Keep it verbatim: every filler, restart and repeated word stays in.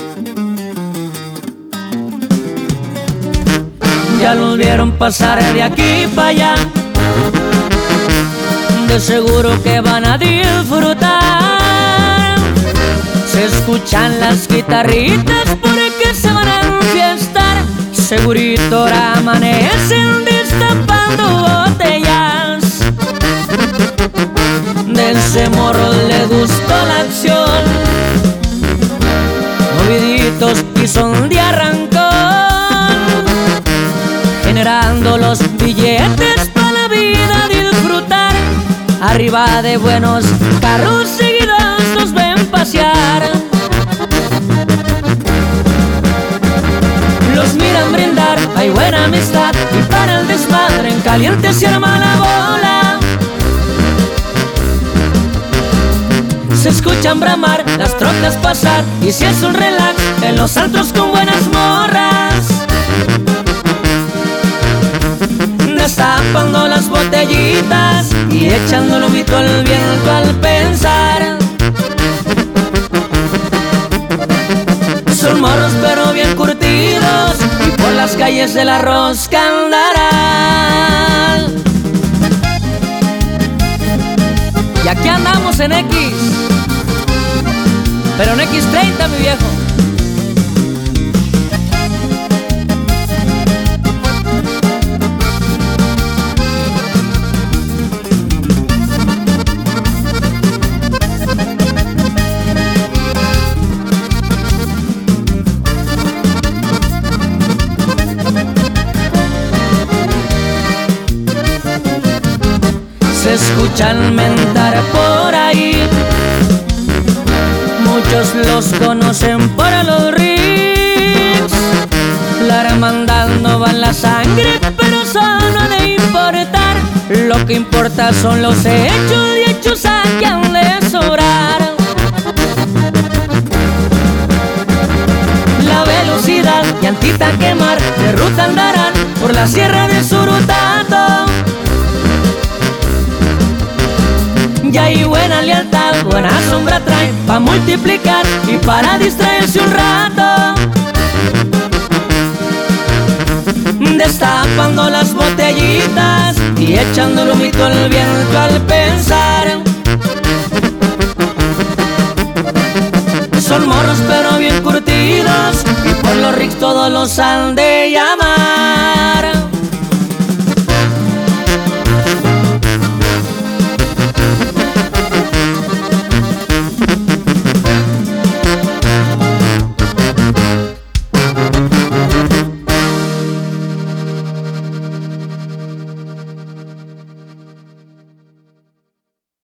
Ya los vieron pasar de aquí para allá, de seguro que van a disfrutar. Se escuchan las guitarritas porque se van a enfiestar. Segurito ahora amanecen destapando botellas. De ese morro le gustó la acción, moviditos y son de arrancón, generando los billetes para la vida disfrutar. Arriba de buenos carros seguidos los ven pasear. Los miran brindar, hay buena amistad, y para el desmadre en caliente se arma la bola. Se escuchan bramar, las trocas pasar, y si es un relax en los altos con buenas morras. Destapando las botellitas y echando el humito al viento al pensar. Son morros pero bien curtidos y por las calles de la rosca andarán. Y aquí andamos en X, pero en equis treinta, mi viejo. Se escuchan mentar por ahí, muchos los conocen para los riffs. La hermandad no va en la sangre, pero eso no ha de importar. Lo que importa son los hechos y hechos a que han de sobrar. La velocidad, llantita a quemar, de ruta andarán por la sierra de Surutato. Y hay buena lealtad, buena sombra traen pa' multiplicar y para distraerse un rato. Destapando las botellitas y echando el humito al viento al pensar. Son morros pero bien curtidos y por los ricos todos los han de llamar.